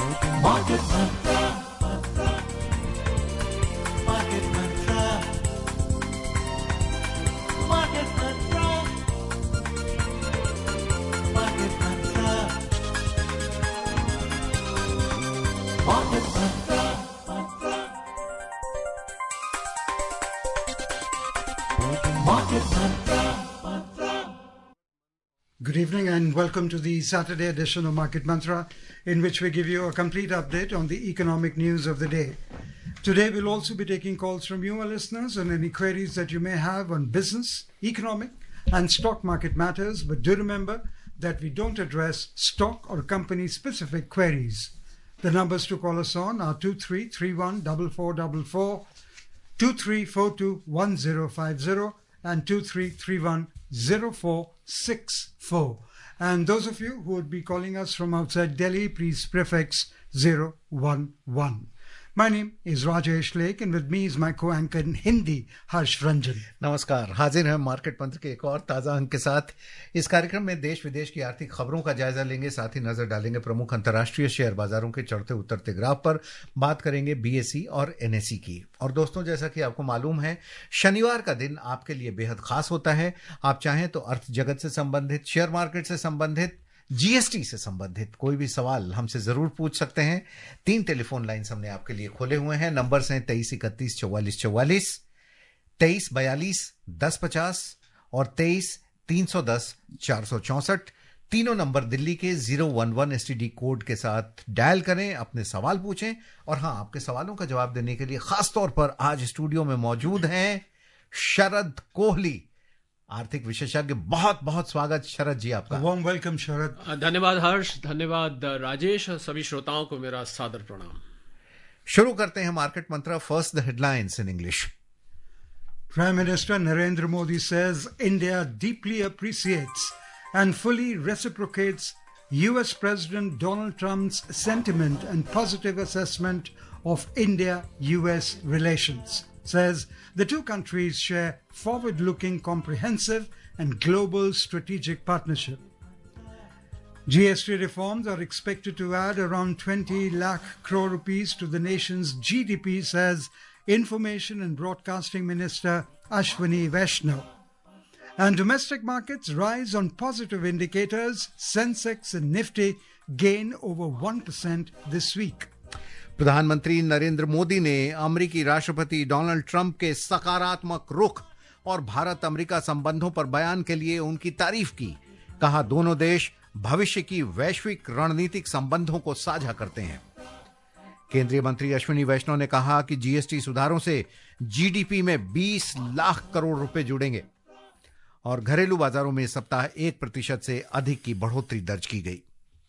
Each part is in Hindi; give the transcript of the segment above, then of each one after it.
Market Mantra. Market Mantra. Market Mantra. Market Mantra. Market Mantra. Market Mantra. Good evening and welcome to the Saturday edition of Market Mantra, in which we give you a complete update on the economic news of the day. Today we'll also be taking calls from you, our listeners, on any queries that you may have on business, economic and stock market matters, but do remember that we don't address stock or company specific queries. The numbers to call us on are 23314444, 23421050 and 23310464. And those of you who would be calling us from outside Delhi, please prefix 011. My name is Rajesh Lake and with me is my co-anchor in Hindi, Harsh Ranjan. नमस्कार, हाजिर हैं मार्केट मंत्र के एक और ताज़ा अंक के साथ। इस कार्यक्रम में देश विदेश की आर्थिक खबरों का जायजा लेंगे, साथ ही नजर डालेंगे प्रमुख अंतर्राष्ट्रीय शेयर बाजारों के चढ़ते उतरते ग्राफ पर, बात करेंगे बीएसई और एनएसई की। और दोस्तों, जैसा कि आपको मालूम है, शनिवार का दिन आपके लिए बेहद खास होता है। आप चाहें तो अर्थ जगत से संबंधित, शेयर मार्केट से संबंधित, जीएसटी से संबंधित कोई भी सवाल हमसे जरूर पूछ सकते हैं। 3 टेलीफोन लाइन्स हमने आपके लिए खोले हुए हैं। नंबर्स हैं 23314444, 23421050 और 23310464। तीनों नंबर दिल्ली के 011 एसटीडी कोड के साथ डायल करें, अपने सवाल पूछें। और हाँ, आपके सवालों का जवाब देने के लिए खास तौर पर आज स्टूडियो में मौजूद हैं शरद कोहली, आर्थिक विशेषज्ञ। बहुत बहुत स्वागत शरद जी आपका। Warm welcome Sharad. धन्यवाद हर्ष, धन्यवाद राजेश, सभी श्रोताओं को मेरा सादर प्रणाम। शुरू करते हैं market Mantra. First the headlines in English. Prime Minister Narendra Modi says India deeply appreciates and fully reciprocates US President Donald Trump's sentiment and positive assessment of India-US relations. Says the two countries share forward-looking, comprehensive and global strategic partnership. GST reforms are expected to add around 20 lakh crore rupees to the nation's GDP, says Information and Broadcasting Minister Ashwini Vaishnaw. And domestic markets rise on positive indicators. Sensex and Nifty gain over 1% this week. प्रधानमंत्री नरेंद्र मोदी ने अमेरिकी राष्ट्रपति डोनाल्ड ट्रंप के सकारात्मक रुख और भारत अमेरिका संबंधों पर बयान के लिए उनकी तारीफ की। कहा, दोनों देश भविष्य की वैश्विक रणनीतिक संबंधों को साझा करते हैं। केंद्रीय मंत्री अश्विनी वैष्णव ने कहा कि जीएसटी सुधारों से जीडीपी में 20 लाख करोड़ रुपए जुड़ेंगे और घरेलू बाजारों में इस सप्ताह 1% से अधिक की बढ़ोतरी दर्ज की गई।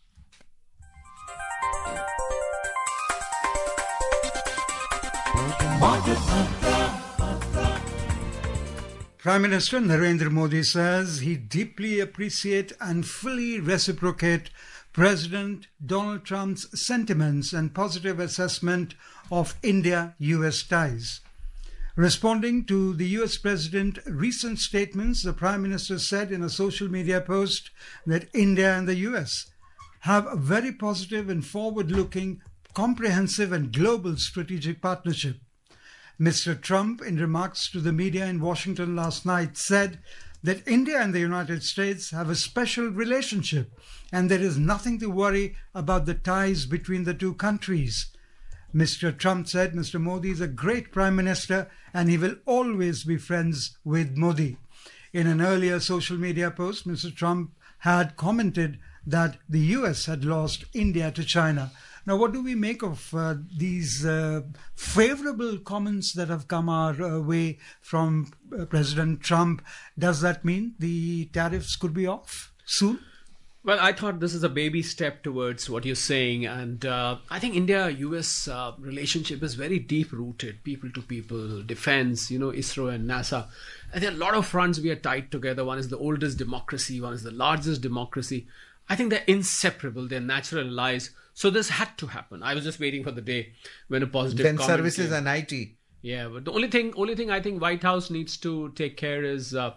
Prime Minister Narendra Modi says he deeply appreciates and fully reciprocates President Donald Trump's sentiments and positive assessment of India-US ties. Responding to the US President's recent statements, the Prime Minister said in a social media post that India and the US have a very positive and forward-looking, comprehensive and global strategic partnership. Mr. Trump, in remarks to the media in Washington last night, said that India and the United States have a special relationship and there is nothing to worry about the ties between the two countries. Mr. Trump said Mr. Modi is a great Prime Minister and he will always be friends with Modi. In an earlier social media post, Mr. Trump had commented that the US had lost India to China. Now, what do we make of these favorable comments that have come our way from President Trump? Does that mean the tariffs could be off soon? Well, I thought this is a baby step towards what you're saying. And I think India-US relationship is very deep-rooted, people-to-people, defense, ISRO and NASA. I think a lot of fronts we are tied together. One is the oldest democracy, one is the largest democracy. I think they're inseparable, they're natural allies. So this had to happen. I was just waiting for the day when a positive Then comment services came. and IT. Yeah, but the only thing I think White House needs to take care is,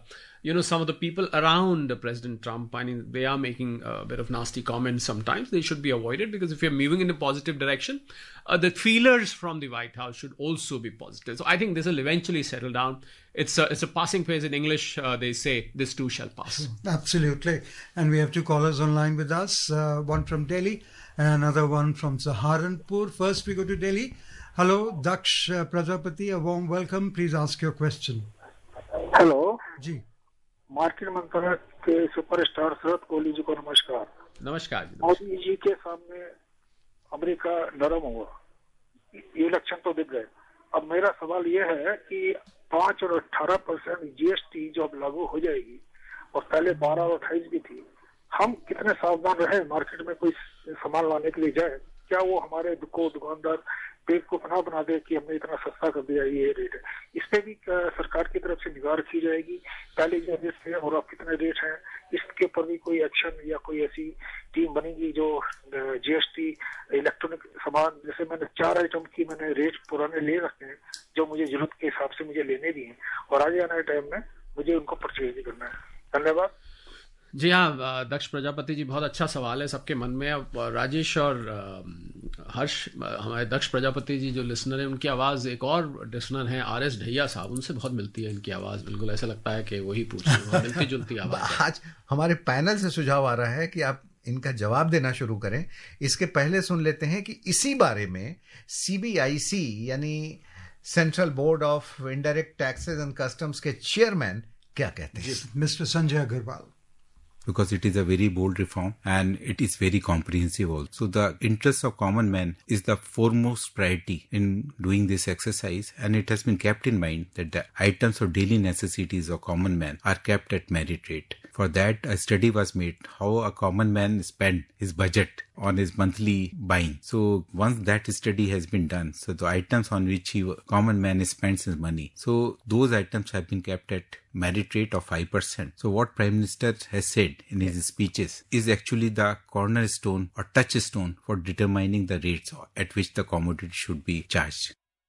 some of the people around President Trump, I mean, they are making a bit of nasty comments sometimes. They should be avoided, because if you're moving in a positive direction, the feelers from the White House should also be positive. So I think this will eventually settle down. It's a passing phase. In English, they say, this too shall pass. Absolutely. And we have two callers online with us, one from Delhi and another one from Saharanpur. First, we go to Delhi. Hello, Daksh Prajapati, a warm welcome. Please ask your question. Hello ji, market मंत्रालय के सुपरस्टार शरद कोहली जी को नमस्कार। नमस्कार जी। मोदी जी के सामने अमेरिका नरम हुआ, ये लक्षण तो दिख गए। अब मेरा सवाल ये है कि 5 और 18% जीएसटी जो अब लागू हो जाएगी और पहले 12 और 28 भी थी, हम कितने सावधान रहे मार्केट में कोई सामान लाने के लिए जाए? क्या वो हमारे दुकानदार पेट को पनाह बना दे कि हमने इतना सस्ता कर दिया, ये रेट है? इस पे भी सरकार की तरफ से निगाह रखी जाएगी, पहले जो रेट थे और अब कितने रेट हैं, इसके ऊपर भी कोई एक्शन या कोई ऐसी टीम बनेगी जो जीएसटी इलेक्ट्रॉनिक सामान, जैसे मैंने 4 आइटम की मैंने रेट पुराने ले रखे हैं जो मुझे जरूरत के हिसाब से मुझे लेने भी हैं और आगे आने वाले टाइम में मुझे उनको परचेज भी करना है। धन्यवाद। जी हाँ, दक्ष प्रजापति जी, बहुत अच्छा सवाल है सबके मन में। अब राजेश और हर्ष, हमारे दक्ष प्रजापति जी जो लिसनर हैं, उनकी आवाज़ एक और लिसनर हैं RS ढैया साहब, उनसे बहुत मिलती है इनकी आवाज़। बिल्कुल ऐसा लगता है कि वही पूछ रहे हैं, मिलती जुलती आवाज़। आज हमारे पैनल से सुझाव आ रहा है कि आप इनका जवाब देना शुरू करें। इसके पहले सुन लेते हैं कि इसी बारे में CBIC यानी central board of indirect taxes and customs के चेयरमैन क्या कहते हैं। Mister Sanjay Agarwal. Because it is a very bold reform and it is very comprehensive also. So the interest of common man is the foremost priority in doing this exercise, and it has been kept in mind that the items of daily necessities of common man are kept at merit rate. For that, a study was made how a common man spend his budget on his monthly buying. So once that study has been done, so the items on which common man spends his money, so those items have been kept at merit rate of 5%. So what Prime Minister has said in his speeches is actually the cornerstone or touchstone for determining the rates at which the commodity should be charged.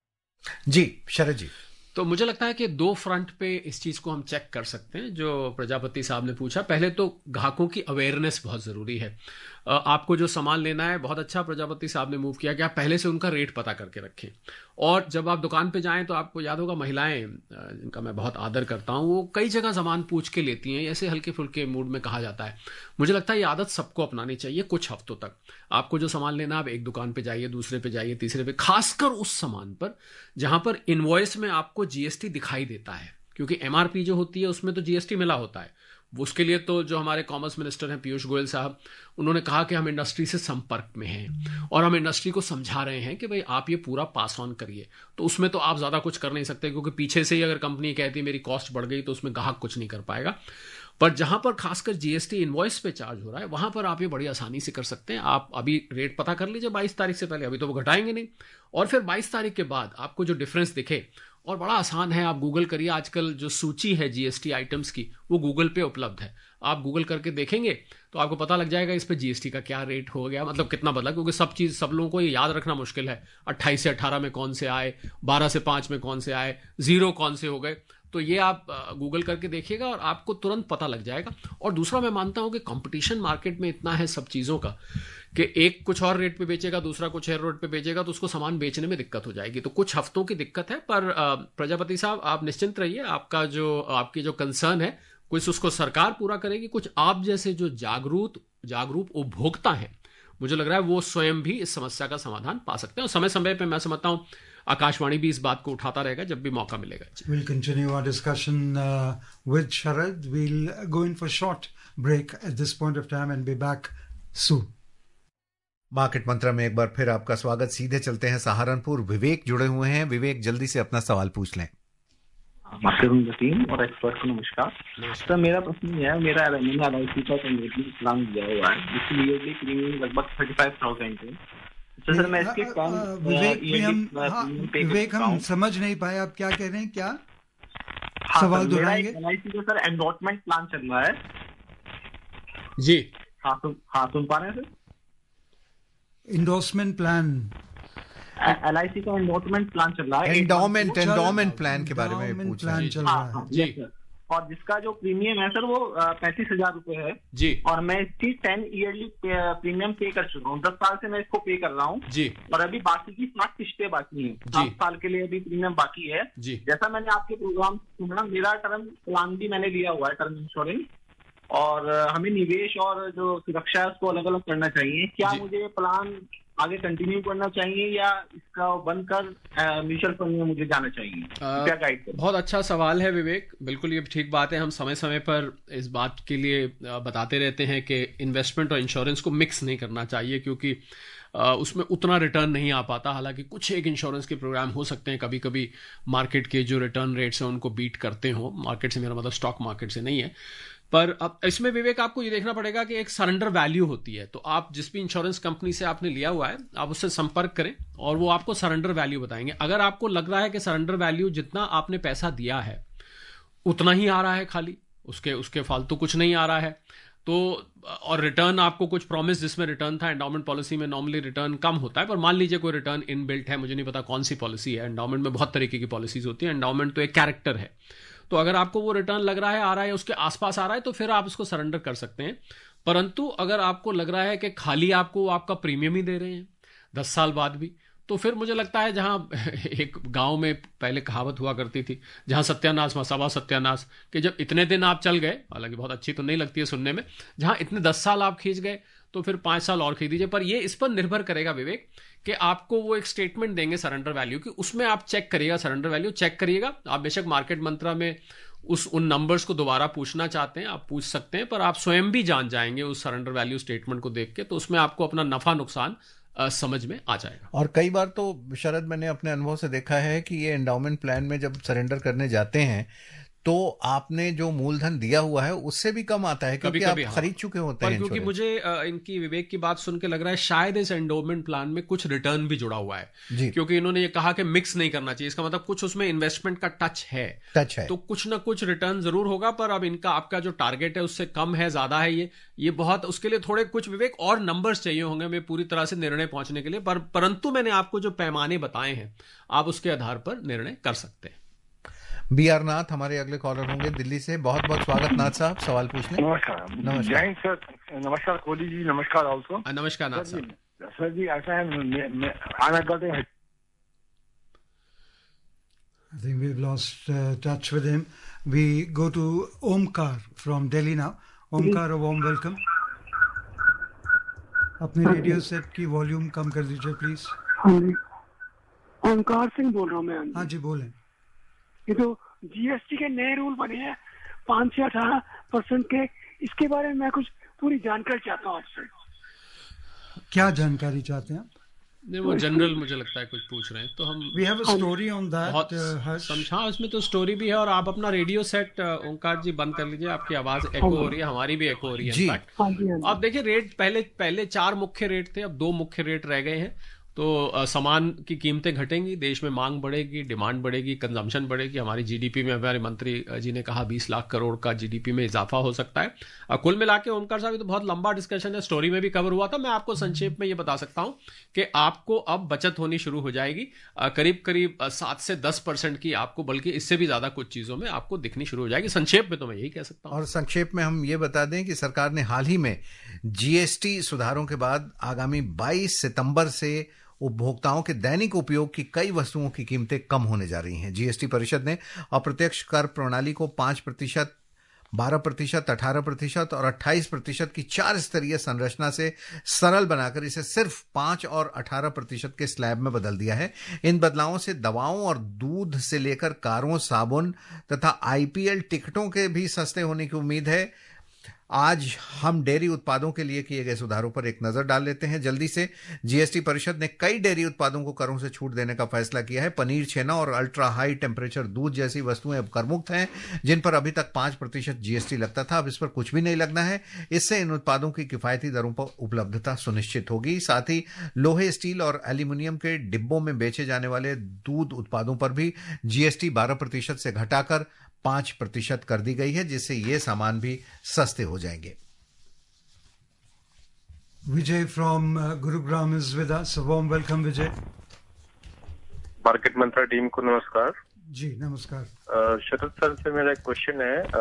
जी शरद जी। तो मुझे लगता है कि 2 फ्रंट पे इस चीज को हम चेक कर सकते हैं जो प्रजापति साहब ने पूछा। पहले तो ग्राहकों की अवेयरनेस बहुत जरूरी है। आपको जो सामान लेना है, बहुत अच्छा प्रजापति साहब ने मूव किया कि आप पहले से उनका रेट पता करके रखें, और जब आप दुकान पे जाएं तो आपको याद होगा, महिलाएं जिनका मैं बहुत आदर करता हूं, वो कई जगह सामान पूछ के लेती हैं, ऐसे हल्के फुल्के मूड में कहा जाता है। मुझे लगता है ये आदत सबको अपनानी चाहिए। कुछ हफ्तों तक आपको जो सामान लेना, आप एक दुकान पे जाइए, दूसरे पे जाइए, तीसरे पे, खासकर उस सामान पर जहां पर इनवॉइस में आपको जीएसटी दिखाई देता है, क्योंकि एमआरपी जो होती है उसमें तो जीएसटी मिला होता है। उसके लिए तो जो हमारे कॉमर्स मिनिस्टर हैं पीयूष गोयल साहब, उन्होंने कहा कि हम इंडस्ट्री से संपर्क में हैं और हम इंडस्ट्री को समझा रहे हैं कि भाई आप ये पूरा पास ऑन करिए। तो उसमें तो आप ज़्यादा कुछ कर नहीं सकते, क्योंकि पीछे से ही अगर कंपनी कहती है मेरी कॉस्ट बढ़ गई, तो उसमें ग्राहक कुछ नहीं कर पाएगा। पर जहां पर खासकर जीएसटी इनवॉइस पे चार्ज हो रहा है, वहां पर आप ये बड़ी आसानी से कर सकते हैं। आप अभी रेट पता कर लीजिए 22 तारीख से पहले, अभी तो वो घटाएंगे नहीं, और फिर 22 तारीख के बाद आपको जो डिफरेंस दिखे, और बड़ा आसान है, आप गूगल करिए। आजकल जो सूची है जीएसटी आइटम्स की, वो गूगल पे उपलब्ध है। आप गूगल करके देखेंगे तो आपको पता लग जाएगा इस पे जीएसटी का क्या रेट हो गया, मतलब कितना बदला, क्योंकि सब लोगों को ये याद रखना मुश्किल है। 28 से 18 में कौन से आए, 12 से 5 में कौन से आए, 0 कौन से हो गए। तो ये आप गूगल करके देखिएगा और आपको तुरंत पता लग जाएगा। और दूसरा, मैं मानता हूं कि कंपटीशन मार्केट में इतना है सब चीज़ों का कि एक कुछ और रेट पे बेचेगा, दूसरा कुछ और रेट पे बेचेगा, तो उसको सामान बेचने में दिक्कत हो जाएगी। तो कुछ हफ्तों की दिक्कत है, पर प्रजापति साहब आप निश्चिंत रहिए। आपकी जो कंसर्न है, कुछ उसको सरकार पूरा करेगी, कुछ आप जैसे जो जागरूक उपभोक्ता हैं, मुझे लग रहा है वो स्वयं भी इस समस्या का समाधान पा सकते हैं। और समय समय पे मैं समझता हूं आकाशवाणी भी इस बात को उठाता रहेगा जब भी मौका मिलेगा। We'll continue our discussion with Sharad. We'll go in for short break at this point of time and be back soon. Market Mantra में एक बार फिर आपका स्वागत। सीधे चलते हैं सहारनपुर। विवेक जुड़े हुए हैं। विवेक, जल्दी से अपना सवाल पूछ लें। मार्केट टीम और एक्सपर्ट को नमस्कार। सर, मेरा प्रश्न यह है, मैंने LIC का इन्वेस्टमेंट प्लान दिया हुआ है, जिसकी ईयरली प्रीमियम लगभग 35,000 है। तो सर मैं इसके विवेक हम समझ नहीं पाए, आप क्या कह रहे हैं, क्या सवाल दोहराएंगे? LIC का सर एंडोर्समेंट प्लान चल रहा है जी। हाँ सुन पा रहे हैं सर? इंडोर्समेंट प्लान, LIC का एंडोर्समेंट प्लान चल रहा है। एंडोमेंट प्लान के बारे में पूछ रहे हैं। चल रहा है जी। और जिसका जो प्रीमियम है सर वो 35,000 रुपए है जी और मैं इसकी 10 ईयरली प्रीमियम पे कर चुका हूँ। 10 साल से मैं इसको पे कर रहा हूँ जी और अभी बाकी की 7 किस्तें बाकी हैं। 7 साल के लिए अभी प्रीमियम बाकी है। जी जैसा मैंने आपके प्रोग्राम सुना, मेरा टर्म प्लान भी मैंने लिया हुआ है, टर्म इंश्योरेंस, और हमें निवेश और जो सुरक्षा है उसको अलग अलग करना चाहिए। क्या मुझे प्लान आगे कंटिन्यू करना चाहिए या इसका बंद कर म्यूचुअल फंड में मुझे जाना चाहिए? क्या गाइड करें? बहुत अच्छा सवाल है विवेक, बिल्कुल ये ठीक बात है। हम समय समय पर इस बात के लिए बताते रहते हैं कि इन्वेस्टमेंट और इंश्योरेंस को मिक्स नहीं करना चाहिए, क्योंकि उसमें उतना रिटर्न नहीं आ पाता। हालांकि कुछ एक इंश्योरेंस के प्रोग्राम हो सकते हैं कभी कभी मार्केट के जो रिटर्न रेट्स हैं उनको बीट करते हो। मार्केट से मेरा मतलब स्टॉक मार्केट से नहीं है। पर अब इसमें विवेक आपको ये देखना पड़ेगा कि एक सरेंडर वैल्यू होती है। तो आप जिस भी इंश्योरेंस कंपनी से आपने लिया हुआ है आप उससे संपर्क करें और वो आपको सरेंडर वैल्यू बताएंगे। अगर आपको लग रहा है कि सरेंडर वैल्यू जितना आपने पैसा दिया है उतना ही आ रहा है, खाली उसके फालतू कुछ नहीं आ रहा है, तो और रिटर्न आपको कुछ प्रॉमिस जिसमें रिटर्न था, एंडाउमेंट पॉलिसी में नॉर्मली रिटर्न कम होता है, पर मान लीजिए कोई रिटर्न इनबिल्ट है, मुझे नहीं पता कौन सी पॉलिसी है, एंडाउमेंट में बहुत तरीके की पॉलिसीज होती है, एंडाउमेंट तो एक कैरेक्टर है। तो अगर आपको वो रिटर्न लग रहा है आ रहा है उसके आसपास आ रहा है तो फिर आप उसको सरेंडर कर सकते हैं। परंतु अगर आपको लग रहा है कि खाली आपको आपका प्रीमियम ही दे रहे हैं 10 साल बाद भी, तो फिर मुझे लगता है जहां एक गांव में पहले कहावत हुआ करती थी, जहां सत्यानाश मसावा सत्यानाश, कि जब इतने दिन आप चल गए, हालांकि बहुत अच्छी तो नहीं लगती है सुनने में, जहां इतने 10 साल आप खींच गए तो फिर 5 साल और खींच दीजिए। पर ये इस पर निर्भर करेगा विवेक कि आपको वो एक स्टेटमेंट देंगे सरेंडर वैल्यू की, उसमें आप चेक करिएगा, सरेंडर वैल्यू चेक करिएगा। आप बेशक मार्केट मंत्रा में उन नंबर्स को दोबारा पूछना चाहते हैं आप पूछ सकते हैं, पर आप स्वयं भी जान जाएंगे उस सरेंडर वैल्यू स्टेटमेंट को देख के, तो उसमें आपको अपना नफा नुकसान समझ में आ जाएगा। और कई बार तो शरद मैंने अपने अनुभव से देखा है कि ये एंडाउमेंट प्लान में जब सरेंडर करने जाते हैं तो आपने जो मूलधन दिया हुआ है उससे भी कम आता है, क्योंकि आप खरीद चुके होते हैं। क्योंकि मुझे इनकी विवेक की बात सुन के लग रहा है शायद इस एंडोमेंट प्लान में कुछ रिटर्न भी जुड़ा हुआ है जी। क्योंकि इन्होंने ये कहा कि मिक्स नहीं करना चाहिए, इसका मतलब कुछ उसमें इन्वेस्टमेंट का टच है तो कुछ ना कुछ रिटर्न जरूर होगा। पर अब इनका आपका जो टारगेट है उससे कम है, ज्यादा है, ये बहुत, उसके लिए थोड़े कुछ विवेक और नंबर्स चाहिए होंगे मैं पूरी तरह से निर्णय पहुंचने के लिए। परंतु मैंने आपको जो पैमाने बताए हैं आप उसके आधार पर निर्णय कर सकते हैं। बी आर नाथ हमारे अगले कॉलर होंगे दिल्ली से। बहुत बहुत स्वागत नाथ साहब, सवाल पूछ लें। नमस्कार। जय हिंद सर। नमस्कार कोहली जी, नमस्कार ऑल्सो। नमस्कार नाथ साहब। सर जी ऐसा है, I think we've lost touch with him. We go to Omkar from Delhi now. Omkar, a warm welcome. अपने रेडियो सेट की वॉल्यूम कम कर दीजिए प्लीज। हाँ जी, ओमकार सिंह बोल रहा हूँ मैं। हाँ जी बोलें। ये तो जीएसटी के नए रूल बने हैं 5 से 18% के, इसके बारे में मैं कुछ पूरी जानकारी चाहता हूँ आपसे। क्या जानकारी चाहते हैं आप? नहीं, वो जनरल मुझे लगता है कुछ पूछ रहे हैं, तो हम We have a story on that. समझा, उसमें तो स्टोरी भी है। और आप अपना रेडियो सेट ओंकार जी बंद कर लीजिए, आपकी आवाज एको हो रही है, हमारी भी एको हो रही है। आप देखिए रेट पहले 4 मुख्य रेट थे, अब 2 मुख्य रेट रह गए हैं। तो सामान की कीमतें घटेंगी, देश में मांग बढ़ेगी, डिमांड बढ़ेगी, कंजम्पशन बढ़ेगी। हमारी जीडीपी में हमारे मंत्री जी ने कहा 20 लाख करोड़ का जीडीपी में इजाफा हो सकता है। कुल मिला के ओमकार साहब, ये तो बहुत लंबा डिस्कशन है, स्टोरी में भी कवर हुआ था। मैं आपको संक्षेप में ये बता सकता हूं कि आपको अब बचत होनी शुरू हो जाएगी, करीब करीब 7 से 10% की आपको, बल्कि इससे भी ज्यादा कुछ चीजों में आपको दिखनी शुरू हो जाएगी। संक्षेप में तो मैं यही कह सकता हूं। और संक्षेप में हम ये बता दें कि सरकार ने हाल ही में जीएसटी सुधारों के बाद आगामी 22 सितंबर से उपभोक्ताओं के दैनिक उपयोग की कई वस्तुओं की कीमतें कम होने जा रही हैं। जीएसटी परिषद ने अप्रत्यक्ष कर प्रणाली को 5%, 12%, 18% और 28% की 4 स्तरीय संरचना से सरल बनाकर इसे सिर्फ 5 और 18% के स्लैब में बदल दिया है। इन बदलावों से दवाओं और दूध से लेकर कारों, साबुन तथा आईपीएल टिकटों के भी सस्ते होने की उम्मीद है। आज हम डेयरी उत्पादों के लिए किए गए सुधारों पर एक नजर डाल लेते हैं जल्दी से। जीएसटी परिषद ने कई डेयरी उत्पादों को करों से छूट देने का फैसला किया है। पनीर, छेना और अल्ट्रा हाई टेम्परेचर दूध जैसी वस्तुएं अब करमुक्त हैं, जिन पर अभी तक 5% जीएसटी लगता था, अब इस पर कुछ भी नहीं लगना है। इससे इन उत्पादों की किफायती दरों पर उपलब्धता सुनिश्चित होगी। साथ ही लोहे, स्टील और एल्यूमिनियम के डिब्बों में बेचे जाने वाले दूध उत्पादों पर भी जीएसटी 12% से घटाकर 5% कर दी गई है, जिससे ये सामान भी सस्ते हो जाएंगे। Vijay from Gurugram is with us. A warm welcome, Vijay. Market Mantra team को नमस्कार। जी नमस्कार। शरद सर से मेरा एक क्वेश्चन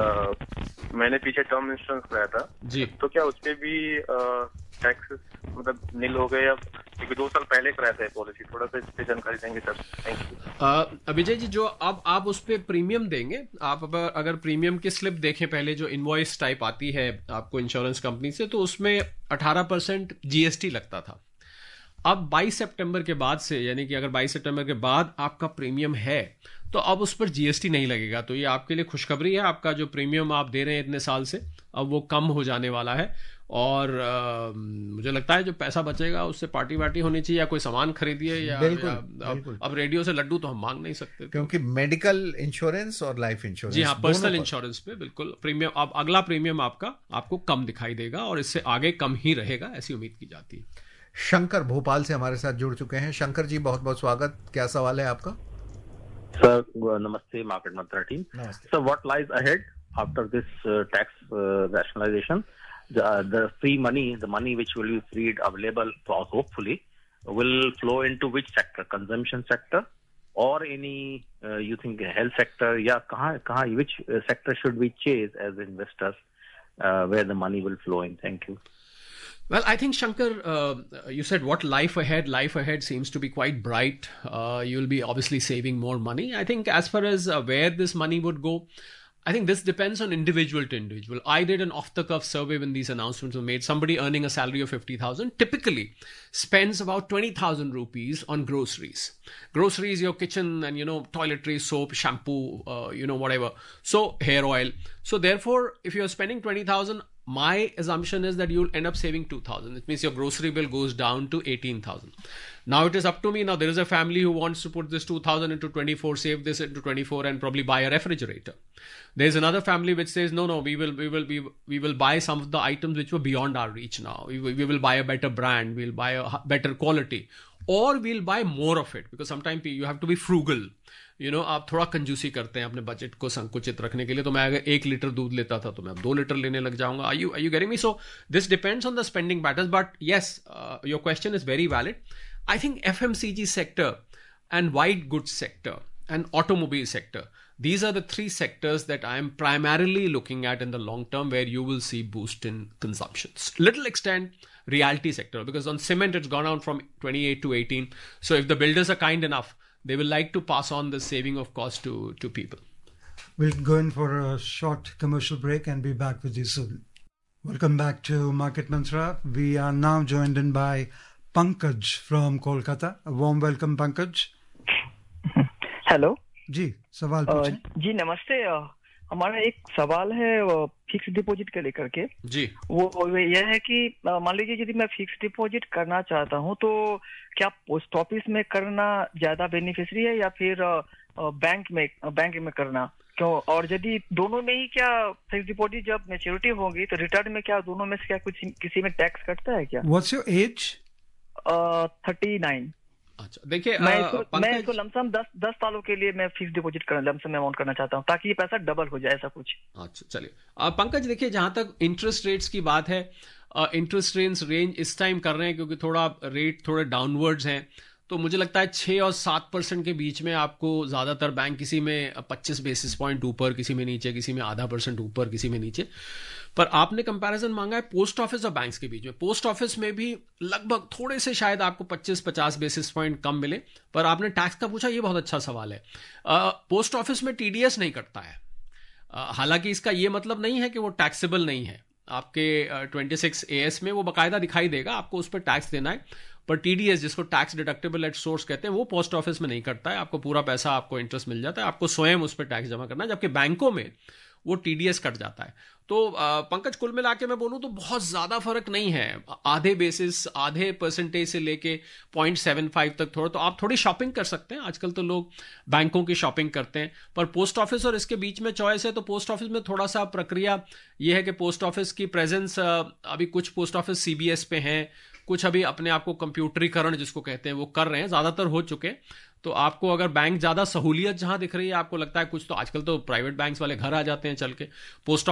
है। मैंने पीछे टर्म इंश्योरेंस कराया था जी, तो क्या उसपे भी टैक्सेस मतलब नील हो गए या, क्योंकि 2 साल पहले कराया था पॉलिसी, थोड़ा सा इस पे जानकारी देंगे sir? Thank you. Vijay ji, जो अब आप उस पे प्रीमियम देंगे, आप अगर प्रीमियम की स्लिप देखें पहले, जो इनवॉइस टाइप आती है आपको इंश्योरेंस कंपनी से, तो उसमें 18% जीएसटी लगता था। अब 22 सितंबर के बाद से, यानी कि अगर 22 सितंबर के बाद आपका प्रीमियम है तो अब उस पर जीएसटी नहीं लगेगा। तो ये आपके लिए खुशखबरी है। आपका जो प्रीमियम आप दे रहे हैं इतने साल से, अब वो कम हो जाने वाला है। और मुझे लगता है जो पैसा बचेगा उससे पार्टी वार्टी होनी चाहिए, या कोई सामान खरीदिए, या बिल्कुल। अब रेडियो से लड्डू तो हम मांग नहीं सकते, क्योंकि मेडिकल इंश्योरेंस और लाइफ इंश्योरेंस, जी हाँ, पर्सनल इंश्योरेंस पे बिल्कुल प्रीमियम, अब अगला प्रीमियम आपको कम दिखाई देगा और इससे आगे कम ही रहेगा, ऐसी उम्मीद की जाती है। शंकर भोपाल से हमारे साथ जुड़ चुके हैं। शंकर जी, बहुत बहुत स्वागत। क्या सवाल है आपका? सर नमस्ते, मार्केट मंत्रा टीम। नमस्ते sir, what lies ahead after this tax rationalization? The free money, the money which will be freed available for us, hopefully, will flow into which sector? Consumption sector or any you think health sector? या कहाँ which sector should we chase as investors where the money will flow in? Thank you. Well, I think, Shankar, you said what life ahead? Life ahead seems to be quite bright. You'll be obviously saving more money. I think as far as where this money would go, I think this depends on individual to individual. I did an off-the-cuff survey when these announcements were made. Somebody earning a salary of 50,000 typically spends about 20,000 rupees on groceries. Groceries, your kitchen and, toiletries, soap, shampoo, whatever. So, hair oil. So, therefore, if you're spending 20,000, my assumption is that you'll end up saving 2,000. It means your grocery bill goes down to 18,000. Now it is up to me. Now there is a family who wants to put this 2,000 into 24, save this into 24, and probably buy a refrigerator. There's another family which says, no, we will buy some of the items which were beyond our reach now. We will buy a better brand. We'll buy a better quality, or we'll buy more of it, because sometimes you have to be frugal. आप थोड़ा कंजूसी करते हैं अपने बजट को संकुचित रखने के लिए। तो मैं अगर 1 लीटर दूध लेता था तो मैं अब 2 लीटर लेने लग जाऊंगा। Are you getting me? So this depends on the spending patterns. But yes, your question is very valid. I think FMCG sector and white goods sector and automobile sector, these are the 3 sectors that I am primarily looking at in the long term, where you will see boost in consumptions. Little extent realty sector, because on cement it's gone down from 28 to 18. So if the builders are kind enough, they will like to pass on the saving of cost to people. We'll go in for a short commercial break and be back with you soon. Welcome back to Market Mantra. We are now joined in by Pankaj from Kolkata. A warm welcome, Pankaj. Hello जी, सवाल पूछें। जी नमस्ते। हमारा एक सवाल है फिक्स डिपॉजिट के लेकर के। जी, वो यह है कि मान लीजिए यदि मैं फिक्स डिपॉजिट करना चाहता हूँ तो क्या पोस्ट ऑफिस में करना ज्यादा बेनिफिशियरी है या फिर बैंक में करना? क्यों? और यदि दोनों में ही क्या फिक्स डिपॉजिट जब मैच्योरिटी होगी तो रिटर्न में क्या दोनों में से क्या कुछ किसी में टैक्स कटता है क्या? What's your age? 39। अच्छा, देखिए, मैं इसको लमसम 10 सालों के लिए मैं फिक्स डिपॉजिट लमसम अमाउंट करना चाहता हूँ, ताकि ये पैसा डबल हो जाए, ऐसा कुछ। अच्छा, चलिए। पंकज, देखिए, जहां तक इंटरेस्ट रेट्स की बात है, इंटरेस्ट रेंज इस टाइम कर रहे हैं क्योंकि रेट थोड़े डाउनवर्ड्स हैं। तो मुझे लगता है 6 और 7% के बीच में आपको ज्यादातर बैंक, किसी में 25 बेसिस पॉइंट ऊपर, किसी में नीचे, किसी में आधा % ऊपर, किसी में नीचे। पर आपने कंपैरिजन मांगा है पोस्ट ऑफिस और बैंक्स के बीच में। पोस्ट ऑफिस में भी लगभग थोड़े से शायद आपको 25-50 बेसिस पॉइंट कम मिले। पर आपने टैक्स का पूछा, ये बहुत अच्छा सवाल है। पोस्ट ऑफिस में टीडीएस नहीं कटता है। हालांकि इसका ये मतलब नहीं है कि वो टैक्सेबल नहीं है। आपके 26 AS में वो बाकायदा दिखाई देगा, आपको उस पर टैक्स देना है। पर टीडीएस, जिसको टैक्स डिडक्टेबल एट सोर्स कहते हैं, वो पोस्ट ऑफिस में नहीं कटता है। आपको पूरा पैसा, आपको इंटरेस्ट मिल जाता है, आपको स्वयं उस पर टैक्स जमा करना है। जबकि बैंकों में वो टीडीएस कट जाता है। तो पंकज, कुल मिला के मैं बोलूं तो बहुत ज्यादा फर्क नहीं है। आधे % से लेके 0.75 तक थोड़ा। तो आप थोड़ी शॉपिंग कर सकते हैं। आजकल तो लोग बैंकों की शॉपिंग करते हैं, पर पोस्ट ऑफिस और इसके बीच में चॉइस है। तो पोस्ट ऑफिस में थोड़ा सा प्रक्रिया ये है कि पोस्ट ऑफिस की प्रेजेंस, अभी कुछ पोस्ट ऑफिस CBS पे हैं, कुछ अभी अपने आप को कंप्यूटरीकरण जिसको कहते हैं वो कर रहे हैं, ज्यादातर हो चुके। तो आपको अगर बैंक ज्यादा सहूलियत जहां दिख रही है, आपको लगता है कुछ, तो आजकल तो प्राइवेट बैंक्स वाले घर आ जाते हैं चल के। पोस्ट ऑफिस ऐसा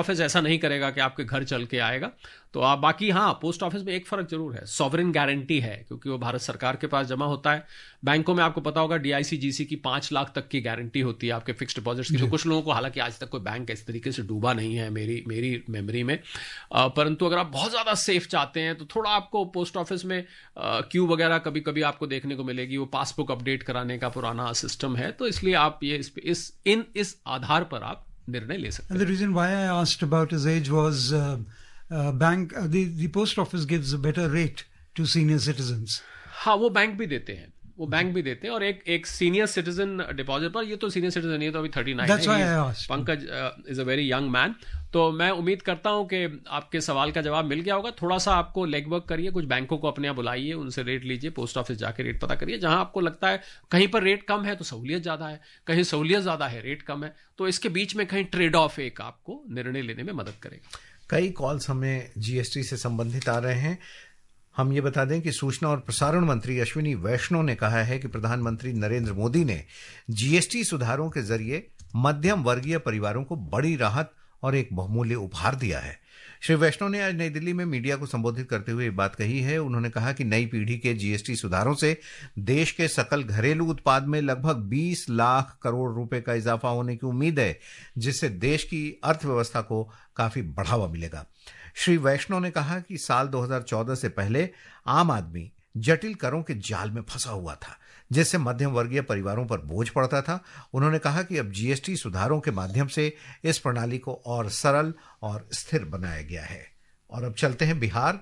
नहीं करेगा कि आपके घर चल के आएगा। तो आप बाकी हाँ, पोस्ट ऑफिस में एक फर्क जरूर है, सॉवरेन गारंटी है क्योंकि वो भारत सरकार के पास जमा होता है। बैंकों में आपको पता होगा DICGC की 5 लाख तक की गारंटी होती है आपके फिक्स्ड डिपॉजिट्स की। तो कुछ लोगों को, हालांकि आज तक कोई बैंक इस तरीके से डूबा नहीं है मेरी मेमोरी में, परंतु अगर आप बहुत ज्यादा सेफ चाहते हैं तो थोड़ा आपको पोस्ट ऑफिस में क्यू वगैरह कभी कभी आपको देखने को मिलेगी। वो पासबुक अपडेट कराने का पुराना सिस्टम है, तो इसलिए आप ये इस आधार पर आप निर्णय ले सकते हैं। The reason why I asked about his age was the post office gives a better rate to senior citizens. हाँ, वो बैंक भी देते हैं, और एक सीनियर सिटीजन डिपॉजिट पर, ये तो सीनियर सिटीजन नहीं है, तो अभी 39 है। Pankaj is a very young man. तो मैं उम्मीद करता हूं कि आपके सवाल का जवाब मिल गया होगा। थोड़ा सा आपको लेग वर्क करिए, कुछ बैंकों को अपने यहाँ बुलाइए, उनसे रेट लीजिए, पोस्ट ऑफिस जाके रेट पता करिए। जहां आपको लगता है कहीं पर रेट कम है तो सहूलियत ज्यादा है, कहीं सहूलियत ज्यादा है रेट कम है, तो इसके बीच में कहीं ट्रेड ऑफ एक आपको निर्णय लेने में मदद करेगा। कई कॉल्स हमें GST से संबंधित आ रहे हैं। हम ये बता दें कि सूचना और प्रसारण मंत्री अश्विनी वैष्णव ने कहा है कि प्रधानमंत्री नरेंद्र मोदी ने GST सुधारों के जरिए मध्यम वर्गीय परिवारों को बड़ी राहत और एक बहुमूल्य उपहार दिया है। श्री वैष्णव ने आज नई दिल्ली में मीडिया को संबोधित करते हुए ये बात कही है। उन्होंने कहा कि नई पीढ़ी के GST सुधारों से देश के सकल घरेलू उत्पाद में लगभग 20 लाख करोड़ रुपए का इजाफा होने की उम्मीद है, जिससे देश की अर्थव्यवस्था को काफी बढ़ावा मिलेगा। श्री वैष्णव ने कहा कि साल 2014 से पहले आम आदमी जटिल करों के जाल में फंसा हुआ था, जिससे मध्यम वर्गीय परिवारों पर बोझ पड़ता था। उन्होंने कहा कि अब GST सुधारों के माध्यम से इस प्रणाली को और सरल और स्थिर बनाया गया है। और अब चलते हैं बिहार।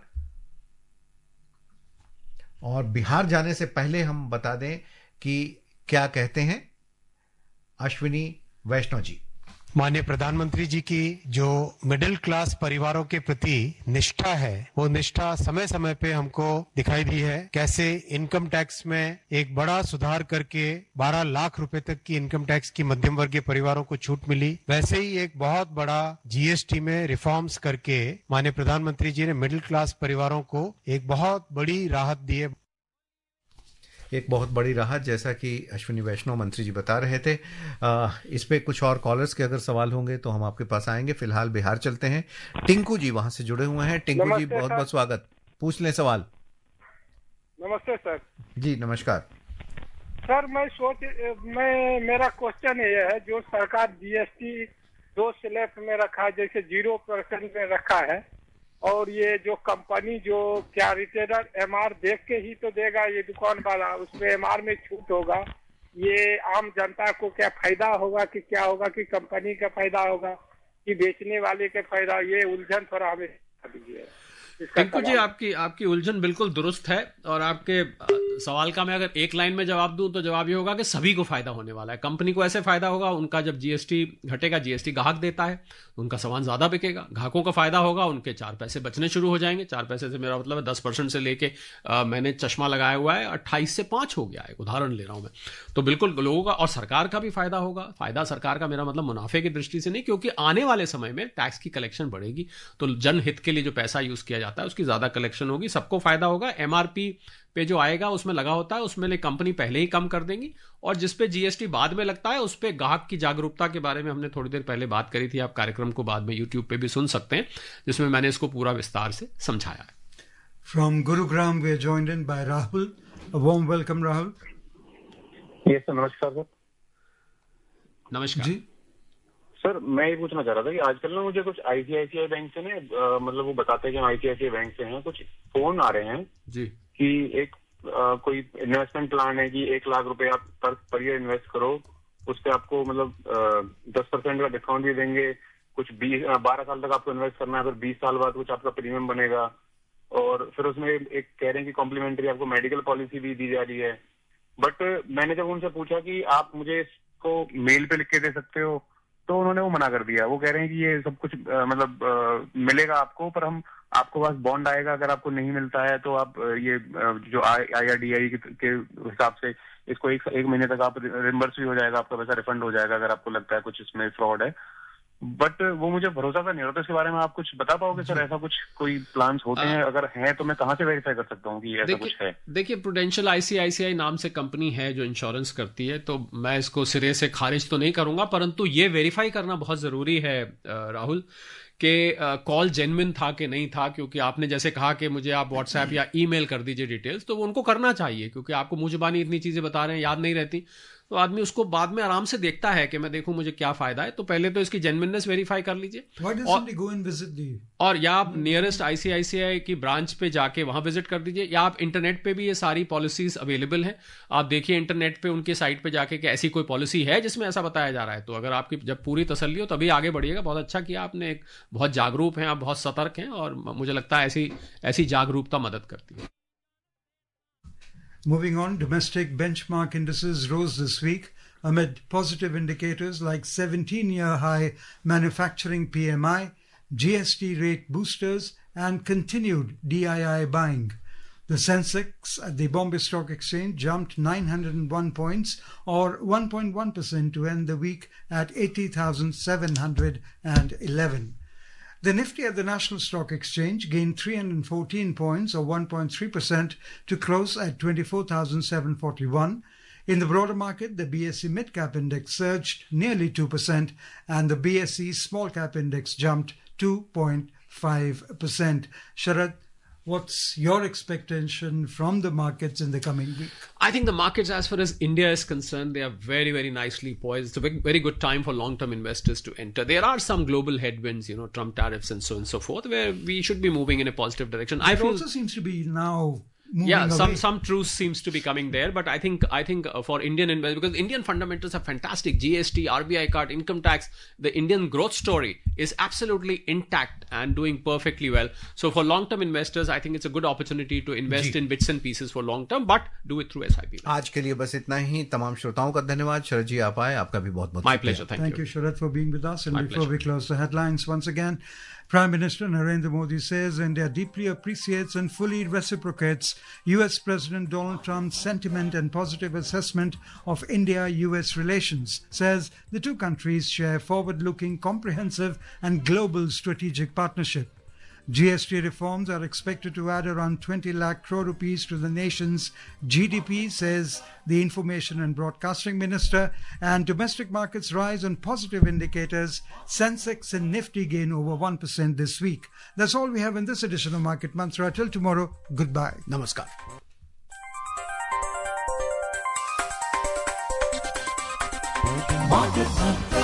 और बिहार जाने से पहले हम बता दें कि क्या कहते हैं अश्विनी वैष्णव जी। माननीय प्रधानमंत्री जी की जो मिडिल क्लास परिवारों के प्रति निष्ठा है, वो निष्ठा समय समय पे हमको दिखाई दी है। कैसे इनकम टैक्स में एक बड़ा सुधार करके 12 लाख रुपए तक की इनकम टैक्स की मध्यम वर्गीय परिवारों को छूट मिली, वैसे ही एक बहुत बड़ा GST में रिफॉर्म्स करके माननीय प्रधानमंत्री जी ने मिडिल क्लास परिवारों को एक बहुत बड़ी राहत दी है। एक बहुत बड़ी राहत, जैसा कि अश्विनी वैष्णव मंत्री जी बता रहे थे। इस पे कुछ और कॉलर्स के अगर सवाल होंगे तो हम आपके पास आएंगे। फिलहाल बिहार चलते हैं। टिंकू जी वहां से जुड़े हुए हैं। टिंकू जी बहुत बहुत स्वागत, पूछ लें सवाल। नमस्ते सर। जी नमस्कार सर। मेरा क्वेश्चन ये है, जो सरकार GST 2 स्लैब में रखा है, जैसे 0% में रखा है, और ये जो कंपनी जो क्या रिटेलर MR देख के ही तो देगा, ये दुकान वाला उसमें MR में छूट होगा, ये आम जनता को क्या फायदा होगा कि क्या होगा, कि कंपनी का फायदा होगा कि बेचने वाले का फायदा, ये उलझन थोड़ा हमें बता दीजिए। टिंकू जी, आपकी उलझन बिल्कुल दुरुस्त है, और आपके सवाल का मैं अगर एक लाइन में जवाब दूं तो जवाब ये होगा कि सभी को फायदा होने वाला है। कंपनी को ऐसे फायदा होगा, उनका जब GST घटेगा, GST ग्राहक देता है, उनका सामान ज्यादा बिकेगा, ग्राहकों का फायदा होगा, उनके 4 पैसे बचने शुरू हो जाएंगे। 4 पैसे से मेरा मतलब है 10% से लेके मैंने चश्मा लगाया हुआ है 28 से 5 हो गया है, उदाहरण ले रहा हूं मैं। तो बिल्कुल लोगों का और सरकार का भी फायदा होगा। फायदा सरकार का मेरा मतलब मुनाफे की दृष्टि से नहीं, क्योंकि आने वाले समय में टैक्स की कलेक्शन बढ़ेगी, तो जनहित के लिए जो पैसा यूज किया जाता है उसकी ज्यादा कलेक्शन होगी, सबको फायदा होगा। MRP पे जो आएगा उसमें लगा होता है, उसमें कंपनी पहले ही कम कर देंगी, और जिस पे GST बाद में लगता है उस पे ग्राहक की जागरूकता के बारे में हमने थोड़ी देर पहले बात करी थी। आप कार्यक्रम को बाद में YouTube पे भी सुन सकते हैं, जिसमें मैंने इसको पूरा विस्तार से समझाया है। From Gurugram we are joined in by Rahul. A warm welcome, Rahul. Yes sir, नमस्कार सर। नमस्कार जी सर, मैं ये पूछना चाह रहा था कि आजकल ना मुझे कुछ ICICI बैंक से ना मतलब वो बताते हैं कि हम ICICI बैंक से हैं, कुछ फोन आ रहे हैं जी कि एक कोई इन्वेस्टमेंट प्लान है कि 1 लाख रुपए आप पर ईयर इन्वेस्ट करो, उस पर आपको मतलब 10% का डिस्काउंट भी देंगे, कुछ 12 साल तक आपको इन्वेस्ट करना है, फिर 20 साल बाद कुछ आपका प्रीमियम बनेगा, और फिर उसमें एक कह रहे हैं कि कॉम्प्लीमेंट्री आपको मेडिकल पॉलिसी भी दी जा रही है। बट मैंने जब उनसे पूछा कि आप मुझे इसको मेल पे लिख के दे सकते हो, तो उन्होंने वो मना कर दिया। वो कह रहे हैं कि ये सब कुछ मतलब मिलेगा आपको, पर हम आपको पास बॉन्ड आएगा, अगर आपको नहीं मिलता है तो आप ये जो IRDAI के हिसाब से इसको एक महीने तक आप रिम्बर्स भी हो जाएगा, आपका पैसा रिफंड हो जाएगा अगर आपको लगता है कुछ इसमें फ्रॉड है। बट वो मुझे भरोसा सा नहीं होता। इसके बारे में आप कुछ बता पाओगे सर? ऐसा कुछ कोई प्लान्स होते हैं? अगर हैं तो मैं कहां से वेरीफाई कर सकता हूँ कि ऐसा कुछ है? देखिए, प्रूडेंशियल ICICI नाम से कंपनी है जो इंश्योरेंस करती है, तो मैं इसको सिरे से खारिज तो नहीं करूंगा, परंतु ये वेरीफाई करना बहुत जरूरी है राहुल कि कॉल जेन्युइन था कि नहीं था, क्योंकि आपने जैसे कहा कि मुझे आप व्हाट्सएप या ईमेल कर दीजिए डिटेल्स, तो वो उनको करना चाहिए, क्योंकि आपको मुंह जुबानी इतनी चीजें बता रहे हैं, याद नहीं रहती, तो आदमी उसको बाद में आराम से देखता है कि मैं देखूं मुझे क्या फायदा है। तो पहले तो इसकी जेन्युइननेस वेरीफाई कर लीजिए, और या आप नियरेस्ट आईसीआईसीआई की ब्रांच पे जाके वहां विजिट कर दीजिए, या आप इंटरनेट पे भी ये सारी पॉलिसीज अवेलेबल हैं, आप देखिए इंटरनेट पे उनके साइट पे जाके कि ऐसी कोई पॉलिसी है जिसमें ऐसा बताया जा रहा है। तो अगर आपकी जब पूरी तसल्ली हो तभी आगे बढ़िएगा। बहुत अच्छा किया आपने, बहुत जागरूक हैं आप, बहुत सतर्क हैं, और मुझे लगता है ऐसी जागरूकता मदद करती है। Moving on, domestic benchmark indices rose this week amid positive indicators like 17-year high manufacturing PMI, GST rate boosters, and continued DII buying. The Sensex at the Bombay Stock Exchange jumped 901 points or 1.1% to end the week at 80,711. The Nifty at the National Stock Exchange gained 314 points or 1.3% to close at 24,741. In the broader market, the BSE Mid Cap Index surged nearly 2% and the BSE Small Cap Index jumped 2.5%. Sharad, what's your expectation from the markets in the coming week? I think the markets, as far as India is concerned, they are very, very nicely poised. It's a very good time for long-term investors to enter. There are some global headwinds, Trump tariffs and so on and so forth, where we should be moving in a positive direction. It also seems to be now moving away. Some truth seems to be coming there, but I think for Indian investors, because Indian fundamentals are fantastic, GST, RBI cut, income tax, the Indian growth story is absolutely intact and doing perfectly well. So for long-term investors, I think it's a good opportunity to invest in bits and pieces for long-term, but do it through SIP. आज के लिए बस इतना ही। तमाम श्रोताओं का धन्यवाद। शरद जी आप आए, आपका भी बहुत बहुत My pleasure. Thank you, Sharad, for being with us. And My before we close the headlines once again, Prime Minister Narendra Modi says India deeply appreciates and fully reciprocates US President Donald Trump's sentiment and positive assessment of India-US relations. Says the two countries share forward-looking, comprehensive and global strategic partnership. GST reforms are expected to add around 20 lakh crore rupees to the nation's GDP, says the Information and Broadcasting Minister. And domestic markets rise on positive indicators. Sensex and Nifty gain over 1% this week. That's all we have in this edition of Market Mantra. Till tomorrow, goodbye. Namaskar. Market Mantra.